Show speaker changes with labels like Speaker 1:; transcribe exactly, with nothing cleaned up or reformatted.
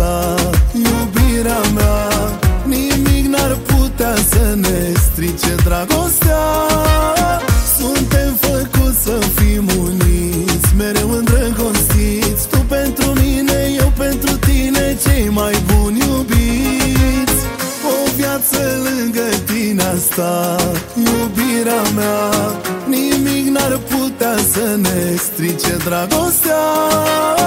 Speaker 1: asta, iubirea mea. Nimic n-ar putea să ne strice dragostea. Suntem făcuți să fim uniți, mereu îndrăgostiți. Tu pentru mine, eu pentru tine, cei mai buni iubiți. O viață lângă tine, asta, iubirea mea. Nimic n-ar putea să ne strice dragostea.